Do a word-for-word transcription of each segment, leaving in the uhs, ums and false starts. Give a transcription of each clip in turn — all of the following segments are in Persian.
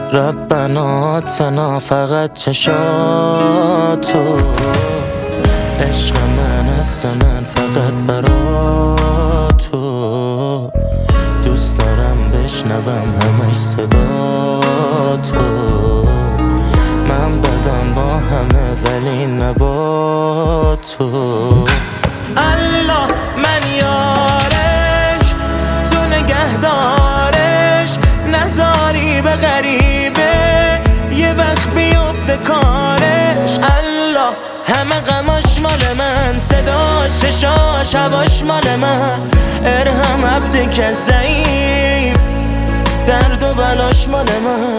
ربنا اتنا فقط چشاتو، عشق من از من فقط برا تو، دوست دارم بشنوم همش صدا تو، من بدم با همه ولی نبا تو. الله من یارش، تو نگهدارش، نذاری به غریبه یه وقت بیفته کارش. الله همه غماش مال من، صداش چشاش هواش مال من، ارحم عبدی که ضعیف، درد و بلاش مال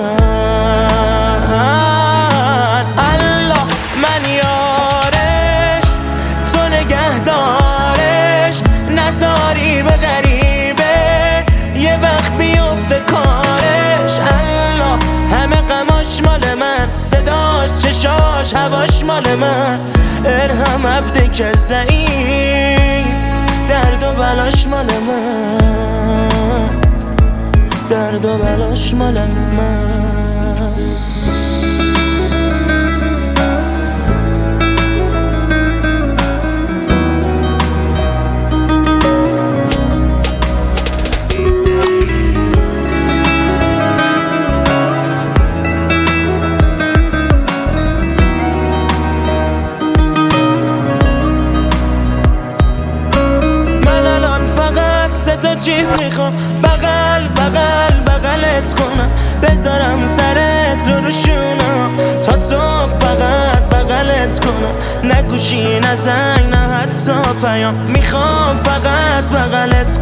من. الله من یارش، تو نگهدارش، نذاری به غریبه یه وقت بیفته کارش. الله همه غماش مال من، صداش چشاش هواش مال من، ارحم عبدی که ضعیف، درد و بلاش مال من، درد و بلاش مال من. تا چیز میخوام، بغل بغل بغلت کنم، بذارم سرت رو روشونم تا صبح، فقط بغلت کنم، نگوشی نه زنگ نه حتی پیام، میخوام فقط بغلت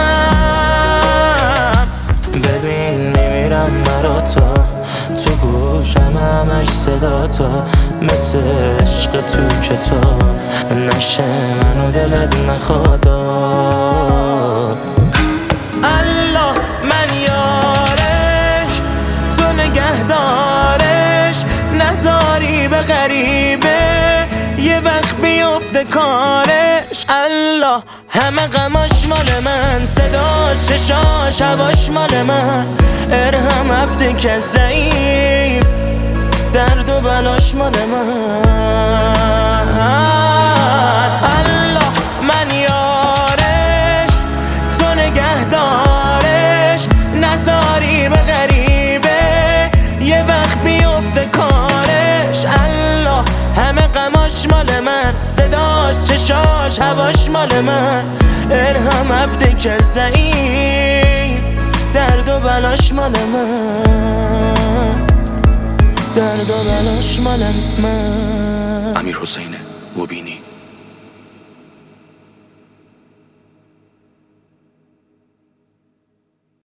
کنم. ببین میمیرم برا تو، تو گوشم همش صدا تو، مثل عشق تو کتاب نشه منو دلت نخواد. الله من یارش، تو نگهدارش، نذاری به غریبه یه وقت بیفته کارش. الله همه غماش مال من، صداش چشاش هواش مال من، ارحم عبدی که ضعیف، درد و بلاش مال من. الله من یارش، تو نگهدارش، نذاری به غریبه یه وقت بیفته کارش. الله همه غماش مال من، صداش چشاش هواش مال من، ارحم عبدی که ضعیف، درد و بلاش مال من، درد و بلاش مال من. امیر حسین مبینی.